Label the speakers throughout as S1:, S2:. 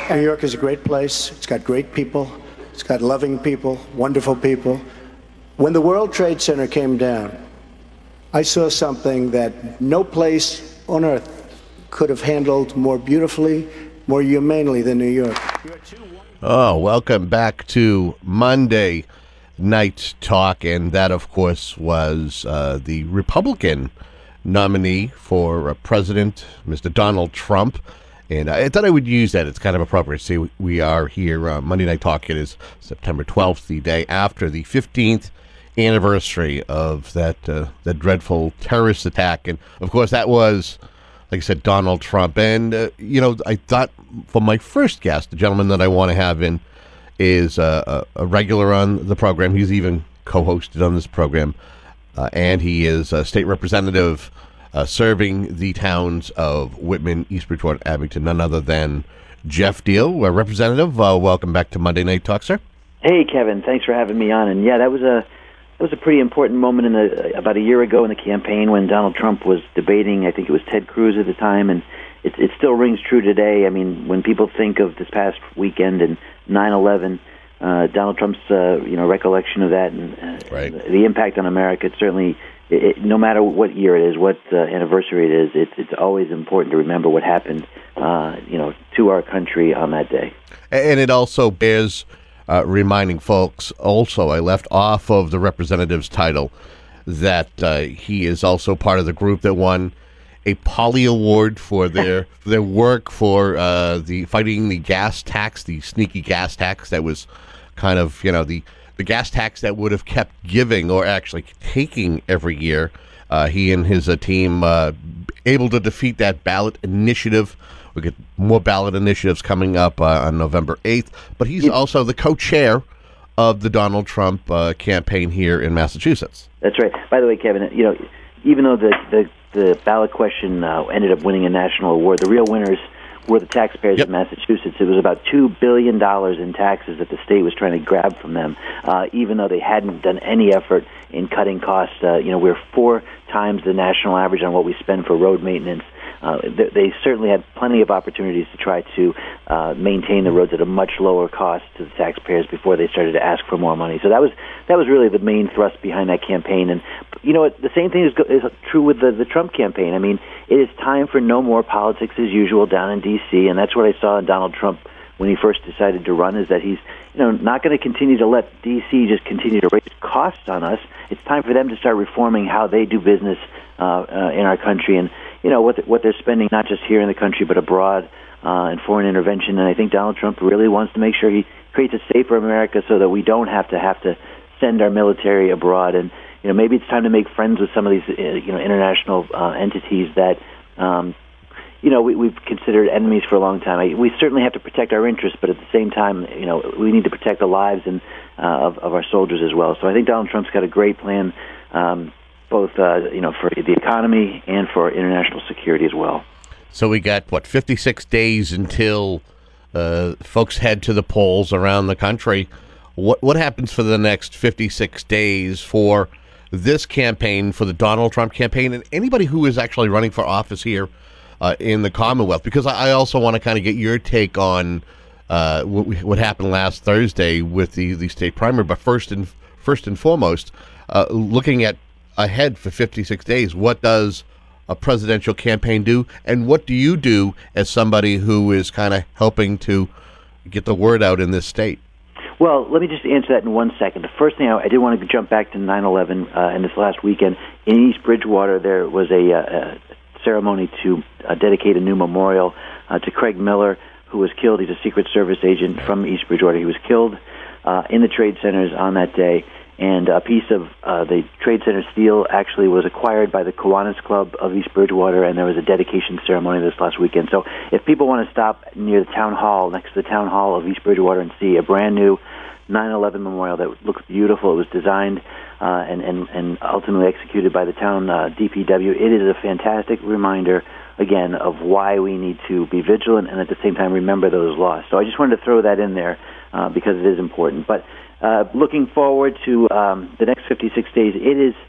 S1: New York is a great place. It's got great people. It's got loving people, wonderful people. When the World Trade Center came down, I saw something that no place on earth could have handled more beautifully, more humanely than New York.
S2: Oh, welcome back to Monday Night Talk, and that, of course, was the Republican nominee for president, Mr. Donald Trump. And I thought I would use that. It's kind of appropriate. See, we are here, Monday Night Talk. It is September 12th, the day after the 15th anniversary of that dreadful terrorist attack. And, of course, that was, like I said, Donald Trump. And, I thought for my first guest, the gentleman that I want to have in is a regular on the program. He's even co-hosted on this program. And he is a state representative serving the towns of Whitman, East Bridgewater, Abington, none other than Jeff Deal, Representative. Welcome back to Monday Night Talk, sir.
S3: Hey, Kevin. Thanks for having me on. And yeah, that was a pretty important moment about a year ago in the campaign when Donald Trump was debating. I think it was Ted Cruz at the time, and it still rings true today. I mean, when people think of this past weekend and 9/11, Donald Trump's recollection of that and
S2: right.
S3: The impact on America, it's certainly. No matter what year it is, what anniversary it is, it's always important to remember what happened, to our country on that day.
S2: And it also bears reminding folks. Also, I left off of the representative's title that he is also part of the group that won a Polly Award for their work for the fighting the gas tax, the sneaky gas tax that was kind of the gas tax that would have kept giving or actually taking every year. He and his team able to defeat that ballot initiative. We'll get more ballot initiatives coming up on November 8th. But he's also the co-chair of the Donald Trump campaign here in Massachusetts.
S3: That's right. By the way, Kevin, even though the ballot question ended up winning a national award, the real winners were the taxpayers of Massachusetts. It was about $2 billion in taxes that the state was trying to grab from them, even though they hadn't done any effort in cutting costs. We're 4 times the national average on what we spend for road maintenance. They certainly had plenty of opportunities to try to maintain the roads at a much lower cost to the taxpayers before they started to ask for more money. So that was really the main thrust behind that campaign. And the same thing is true with the Trump campaign. I mean, it is time for no more politics as usual down in D.C., and that's what I saw in Donald Trump when he first decided to run, is that he's not going to continue to let D.C. just continue to raise costs on us. It's time for them to start reforming how they do business in our country, and what they're spending, not just here in the country but abroad in foreign intervention. And I think Donald Trump really wants to make sure he creates a safer America so that we don't have to send our military abroad. And maybe it's time to make friends with some of these international entities that we've considered enemies for a long time. We certainly have to protect our interests, but at the same time, we need to protect the lives of our soldiers as well. So I think Donald Trump's got a great plan, both for the economy and for international security as well.
S2: So we got 56 days until folks head to the polls around the country. What happens for the next 56 days for this campaign, for the Donald Trump campaign, and anybody who is actually running for office here in the Commonwealth? Because I also want to kind of get your take on what happened last Thursday with the state primary. But first and foremost, looking at ahead for 56 days, what does a presidential campaign do, and what do you do as somebody who is kind of helping to get the word out in this state?
S3: Well, let me just answer that in 1 second. The first thing I did want to jump back to 9/11 and this last weekend. In East Bridgewater, there was a ceremony to dedicate a new memorial to Craig Miller, who was killed. He's a Secret Service agent from East Bridgewater. He was killed in the trade centers on that day. And a piece of the Trade Center steel actually was acquired by the Kiwanis Club of East Bridgewater, and there was a dedication ceremony this last weekend. So if people want to stop near the town hall, next to the town hall of East Bridgewater, and see a brand new 9/11 memorial that looks beautiful, it was designed and ultimately executed by the town DPW. It is a fantastic reminder, again, of why we need to be vigilant and at the same time remember those lost. So I just wanted to throw that in there because it is important. But looking forward to the next 56 days, it is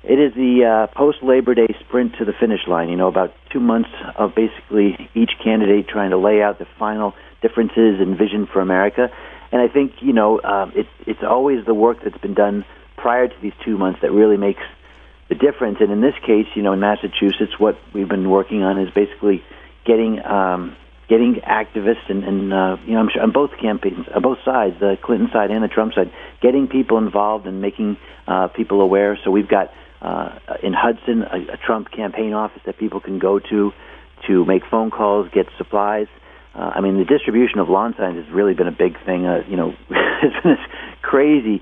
S3: It is the post-Labor Day sprint to the finish line. About 2 months of basically each candidate trying to lay out the final differences and vision for America. And I think, it's always the work that's been done prior to these 2 months that really makes the difference. And in this case, in Massachusetts, what we've been working on is basically getting activists and I'm sure on both campaigns, on both sides, the Clinton side and the Trump side, getting people involved and making people aware. So we've got in Hudson a Trump campaign office that people can go to make phone calls, get supplies. The distribution of lawn signs has really been a big thing. It's been this crazy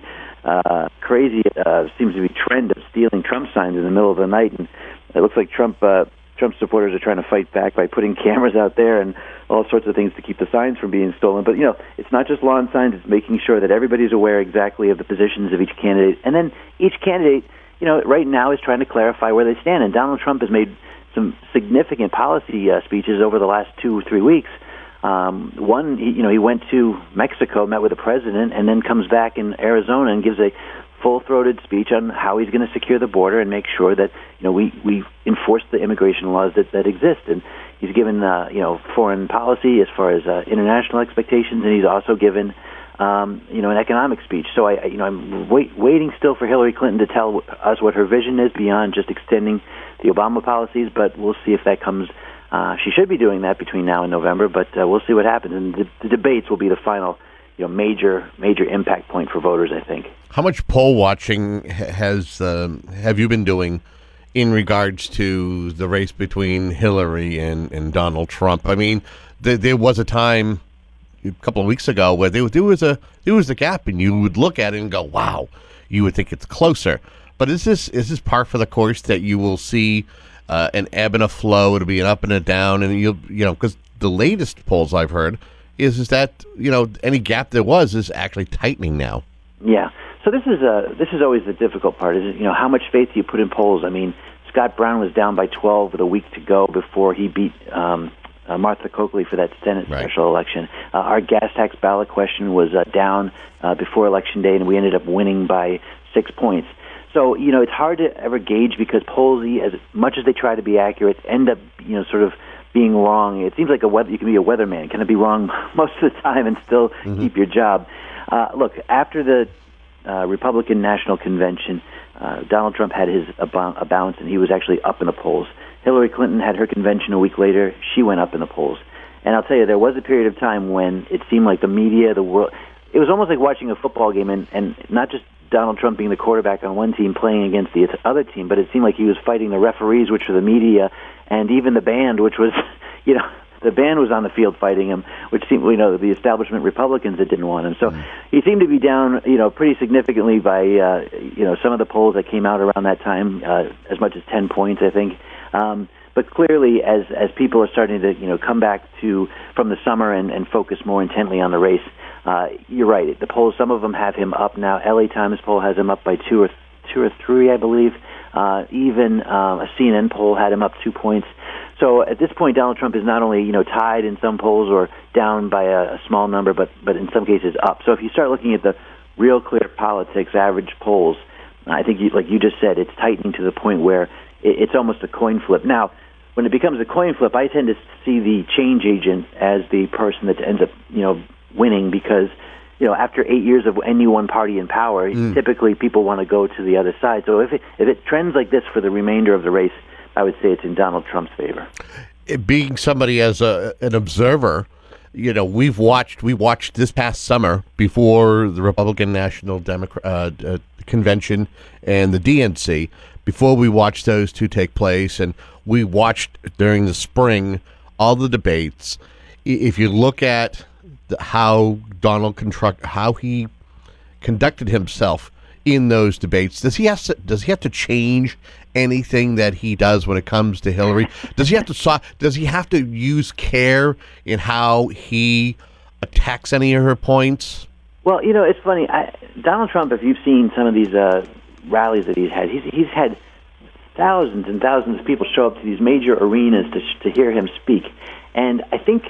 S3: seems to be trend of stealing Trump signs in the middle of the night, and it looks like Trump supporters are trying to fight back by putting cameras out there and all sorts of things to keep the signs from being stolen. But, it's not just lawn signs. It's making sure that everybody's aware exactly of the positions of each candidate. And then each candidate, right now is trying to clarify where they stand. And Donald Trump has made some significant policy speeches over the last 2 or 3 weeks. One, he went to Mexico, met with the president, and then comes back in Arizona and gives a full-throated speech on how he's going to secure the border and make sure that we enforce the immigration laws that exist. And he's given foreign policy as far as international expectations, and he's also given an economic speech. So I'm waiting still for Hillary Clinton to tell us what her vision is beyond just extending the Obama policies, but we'll see if that comes. She should be doing that between now and November, but we'll see what happens. And the debates will be the final major impact point for voters, I think.
S2: How much poll watching have you been doing in regards to the race between Hillary and Donald Trump? There was a time a couple of weeks ago where there was a gap, and you would look at it and go, "Wow!" You would think it's closer. But is this par for the course that you will see an ebb and a flow? It'll be an up and a down, and because the latest polls I've heard is that any gap there was is actually tightening now.
S3: Yeah. So this is always the difficult part. Is how much faith do you put in polls? Scott Brown was down by 12 with a week to go before he beat Martha Coakley for that Senate special election. Our gas tax ballot question was down before Election Day, and we ended up winning by 6 points. So it's hard to ever gauge because polls, as much as they try to be accurate, end up sort of being wrong. It seems like you can be a weatherman, kind of be wrong most of the time and still keep your job. Look, after the Republican National Convention, Donald Trump had a bounce, and he was actually up in the polls. Hillary Clinton had her convention a week later. She went up in the polls. And I'll tell you, there was a period of time when it seemed like the media, the world, it was almost like watching a football game, and not just Donald Trump being the quarterback on one team playing against the other team, but it seemed like he was fighting the referees, which were the media, and even the band, which was, the band was on the field fighting him, which seemed, the establishment Republicans that didn't want him. So he seemed to be down, pretty significantly by, some of the polls that came out around that time, as much as 10 points, I think. But clearly, as people are starting to, come back from the summer and focus more intently on the race, you're right. The polls, some of them have him up now. LA Times poll has him up by two or three, I believe. Even a CNN poll had him up 2 points. So at this point, Donald Trump is not only tied in some polls or down by a small number, but in some cases up. So if you start looking at the Real Clear Politics average polls, I think, like you just said, it's tightening to the point where it's almost a coin flip. Now, when it becomes a coin flip, I tend to see the change agent as the person that ends up winning because after 8 years of any one party in power, typically people want to go to the other side. So if it trends like this for the remainder of the race, I would say it's in Donald Trump's favor.
S2: Being somebody as an observer, we watched this past summer before the Republican National Convention and the DNC, before we watched those two take place, and we watched during the spring all the debates. If you look at how how he conducted himself in those debates, does he have to change anything that he does when it comes to Hillary? Does he have to use care in how he attacks any of her points?
S3: Well, it's funny. Donald Trump, if you've seen some of these rallies that he's had thousands and thousands of people show up to these major arenas to hear him speak, and I think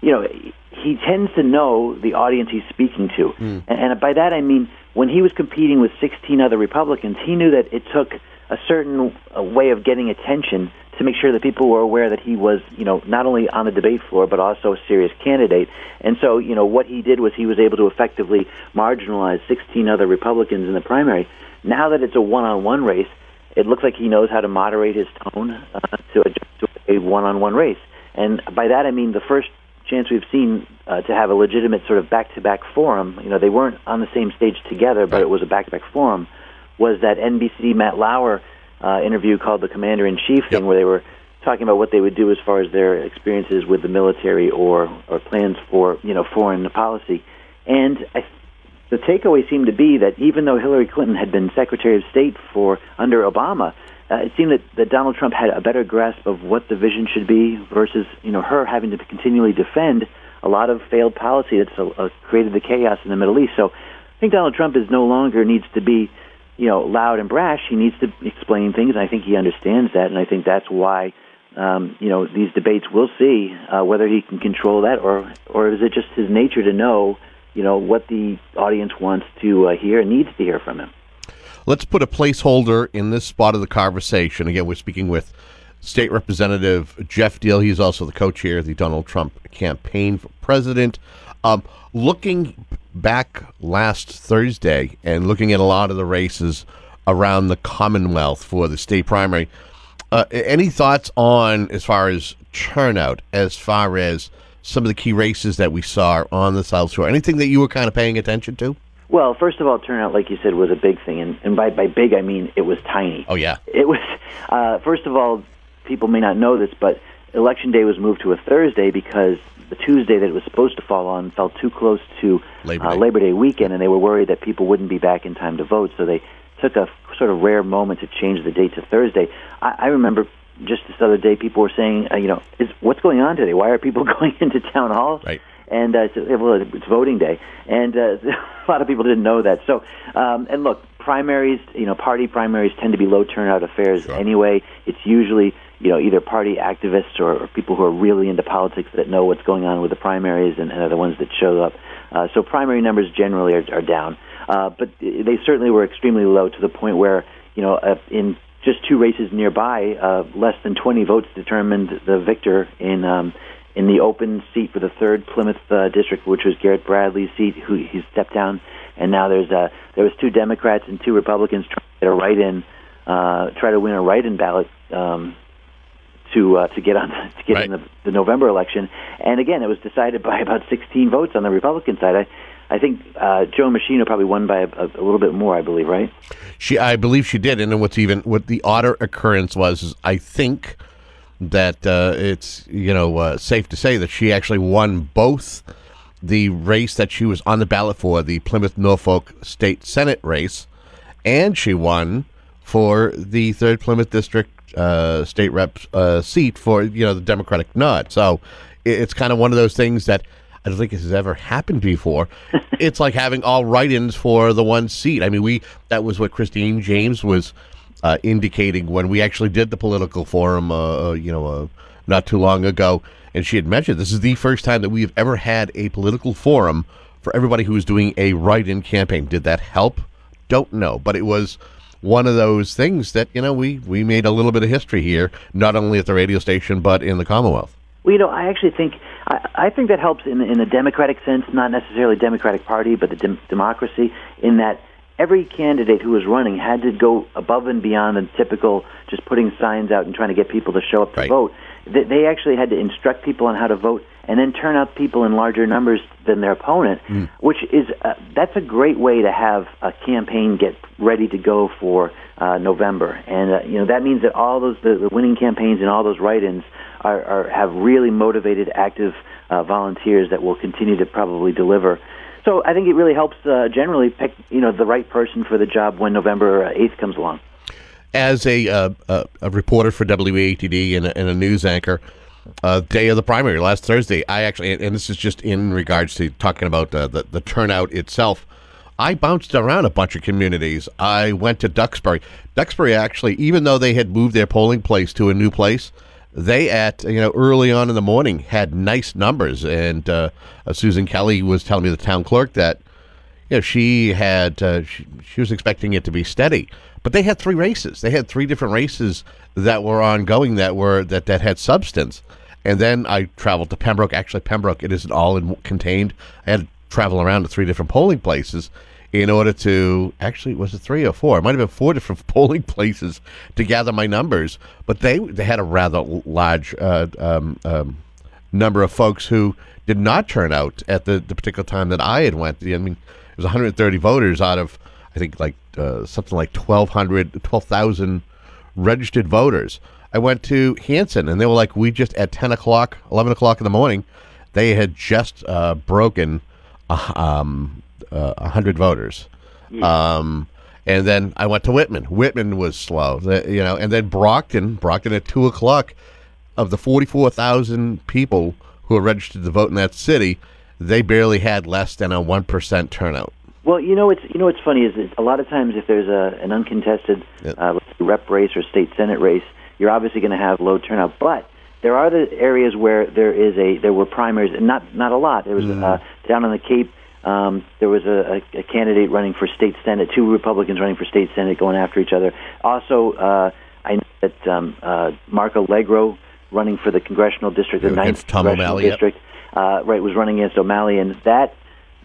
S3: he tends to know the audience he's speaking to. And by that I mean when he was competing with 16 other Republicans, he knew that it took a certain way of getting attention to make sure that people were aware that he was, not only on the debate floor, but also a serious candidate. And so, what he did was he was able to effectively marginalize 16 other Republicans in the primary. Now that it's a one-on-one race, it looks like he knows how to moderate his tone to adjust to a one-on-one race. And by that I mean the first chance we've seen to have a legitimate sort of back-to-back forum. They weren't on the same stage together, but it was a back-to-back forum, was that NBC Matt Lauer interview called The Commander-in-Chief thing, where they were talking about what they would do as far as their experiences with the military or plans for, foreign policy. And the takeaway seemed to be that even though Hillary Clinton had been Secretary of State under Obama, it seemed that Donald Trump had a better grasp of what the vision should be versus, her having to continually defend a lot of failed policy that's created the chaos in the Middle East. So I think Donald Trump no longer needs to be, loud and brash. He needs to explain things, and I think he understands that, and I think that's why, these debates, we'll see whether he can control that, or is it just his nature to know, what the audience wants to hear and needs to hear from him.
S2: Let's put a placeholder in this spot of the conversation. Again, we're speaking with State Representative Geoff Diehl. He's also the co-chair of the Donald Trump campaign for president. Looking back last Thursday and looking at a lot of the races around the Commonwealth for the state primary, any thoughts on as far as turnout, as far as some of the key races that we saw on the South Shore? Anything that you were kind of paying attention to?
S3: Well, first of all, turnout, like you said, was a big thing. And by big, I mean it was tiny.
S2: Oh, yeah.
S3: It was, first of all, people may not know this, but Election Day was moved to a Thursday because the Tuesday that it was supposed to fall on fell too close to Labor Day weekend, and they were worried that people wouldn't be back in time to vote. So they took a sort of rare moment to change the date to Thursday. I remember just this other day people were saying, what's going on today? Why are people going into town hall?
S2: Right.
S3: And it's voting day, and a lot of people didn't know that. So, and look, primaries, party primaries tend to be low turnout affairs anyway. It's usually, either party activists or people who are really into politics that know what's going on with the primaries and are the ones that show up. So primary numbers generally are down, but they certainly were extremely low to the point where, in just two races nearby, less than 20 votes determined the victor in the open seat for the 3rd Plymouth district, which was Garrett Bradley's seat, who he stepped down, and now there was 2 Democrats and 2 Republicans trying to get a write-in, try to win a write-in ballot to get in the November election, and again it was decided by about 16 votes on the Republican side. I think Joe Machino probably won by a little bit more, I believe, right?
S2: I believe she did, and then what the odder occurrence was is I think that it's safe to say that she actually won both the race that she was on the ballot for, the Plymouth-Norfolk State Senate race, and she won for the 3rd Plymouth District state rep seat for the Democratic nod. So it's kind of one of those things that I don't think this has ever happened before. It's like having all write-ins for the one seat. I mean, that was what Christine James was indicating when we actually did the political forum, not too long ago, and she had mentioned this is the first time that we have ever had a political forum for everybody who was doing a write-in campaign. Did that help? Don't know, but it was one of those things that we made a little bit of history here, not only at the radio station but in the Commonwealth.
S3: Well, I actually think I think that helps in the Democratic sense, not necessarily Democratic Party, but the democracy, in that every candidate who was running had to go above and beyond the typical just putting signs out and trying to get people to show up to vote. They actually had to instruct people on how to vote and then turn out people in larger numbers than their opponent, which is that's a great way to have a campaign get ready to go for November. And that means that all those the winning campaigns and all those write-ins have really motivated, active volunteers that will continue to probably deliver. So I think it really helps generally pick the right person for the job when November 8th comes along.
S2: As a reporter for WATD and a news anchor, day of the primary, last Thursday, I actually, and this is just in regards to talking about the turnout itself, I bounced around a bunch of communities. I went to Duxbury. Duxbury actually, even though they had moved their polling place to a new place, they early on in the morning had nice numbers. And Susan Kelly was telling me, the town clerk, that she had she was expecting it to be steady, but they had 3 races. They had 3 different races that were ongoing that had substance. And then I traveled to Pembroke. Actually, Pembroke, it isn't all contained. I had to travel around to 3 different polling places in order to, actually, was it 3 or 4? It might have been 4 different polling places to gather my numbers. But they had a rather large number of folks who did not turn out at the particular time that I had went. I mean, it was 130 voters out of, I think, something like 12,000 registered voters. I went to Hanson, and they were like, we just, at 10 o'clock, 11 o'clock in the morning, they had just broken 100 voters. Yeah. And then I went to Whitman. Whitman was slow, and then Brockton at 2 o'clock, of the 44,000 people who were registered to vote in that city, they barely had less than a 1% turnout.
S3: Well, what's funny is that a lot of times if there's an uncontested rep race or state senate race, you're obviously going to have low turnout. But there are the areas where there were primaries, and not a lot. There was down on the Cape. There was a candidate running for state senate, 2 Republicans running for state senate, going after each other. Also, I know that Mark Allegro, running for the congressional district, the 9th congressional district, was running against O'Malley, and that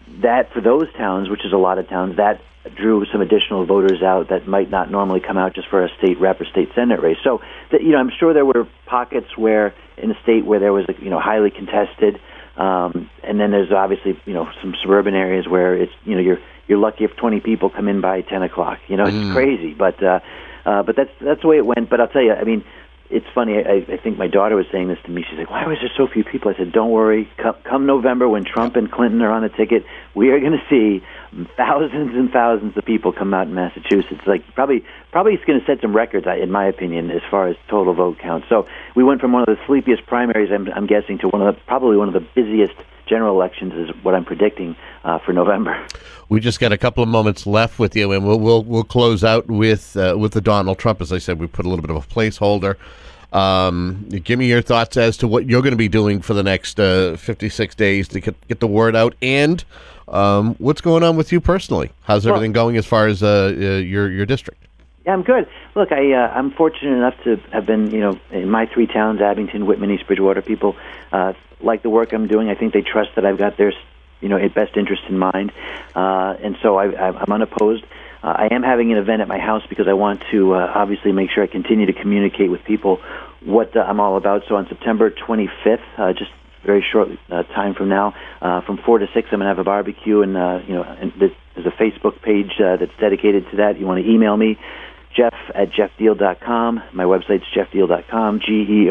S3: for those towns, which is a lot of towns, that drew some additional voters out that might not normally come out just for a state rep or state senate race. So, I'm sure there were pockets where in the state where there was highly contested, and then there's obviously some suburban areas where it's you're lucky if 20 people come in by 10 o'clock. It's crazy, but that's the way it went. But I'll tell you, I mean, it's funny. I think my daughter was saying this to me. She's like, "Why was there so few people?" I said, "Don't worry. Come November, when Trump and Clinton are on the ticket, we are going to see thousands and thousands of people come out in Massachusetts. Like probably it's going to set some records, in my opinion, as far as total vote count." So we went from one of the sleepiest primaries, I'm guessing, to probably one of the busiest general elections, is what I'm predicting for November.
S2: We just got a couple of moments left with you, and we'll close out with the Donald Trump. As I said, we put a little bit of a placeholder. Give me your thoughts as to what you're going to be doing for the next 56 days to get the word out, and what's going on with you personally. How's everything going as far as your district?
S3: Yeah, I'm good. Look, I'm fortunate enough to have been, in my 3 towns, Abington, Whitman, East Bridgewater. People like the work I'm doing. I think they trust that I've got their best interest in mind, and so I'm unopposed. I am having an event at my house because I want to obviously make sure I continue to communicate with people what I'm all about. So on September 25th, just very short time from now, from 4 to 6, I'm going to have a barbecue, and and there's a Facebook page that's dedicated to that. You want to email me, Jeff@jeffdeal.com. My website's jeffdeal.com,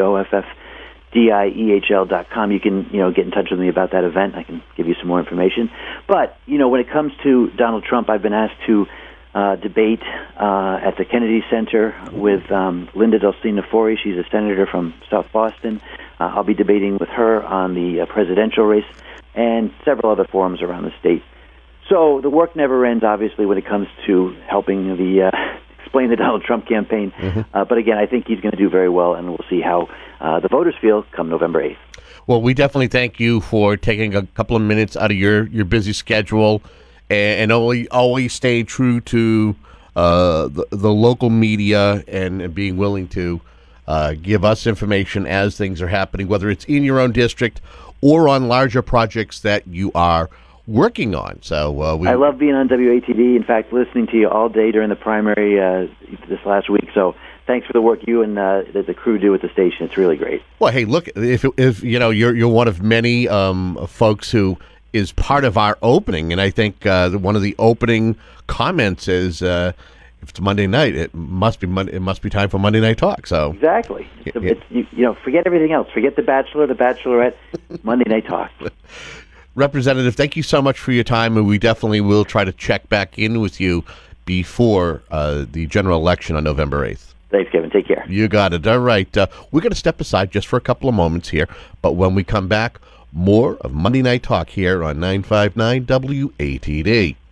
S3: GEOFFDIEHL.com. You can get in touch with me about that event. I can give you some more information. But when it comes to Donald Trump, I've been asked to debate at the Kennedy Center with Linda Delcina Fori. She's a senator from South Boston. I'll be debating with her on the presidential race and several other forums around the state. So the work never ends, obviously, when it comes to helping explain the Donald Trump campaign. But again, I think he's going to do very well, and we'll see how the voters feel come November 8th.
S2: Well, we definitely thank you for taking a couple of minutes out of your busy schedule and always staying true to the local media and being willing to give us information as things are happening, whether it's in your own district or on larger projects that you are working on. So I
S3: love being on WATD. In fact, listening to you all day during the primary this last week. So thanks for the work you and the crew do at the station. It's really great.
S2: Well, hey, look, if you're one of many folks who is part of our opening, and I think one of the opening comments is if it's Monday night, it must be time for Monday Night Talk. So
S3: exactly, forget everything else. Forget The Bachelor, The Bachelorette, Monday Night Talk.
S2: Representative, thank you so much for your time, and we definitely will try to check back in with you before the general election on November 8th.
S3: Thanks, Kevin. Take care.
S2: You got it. All right. We're going to step aside just for a couple of moments here, but when we come back, more of Monday Night Talk here on 959 WATD.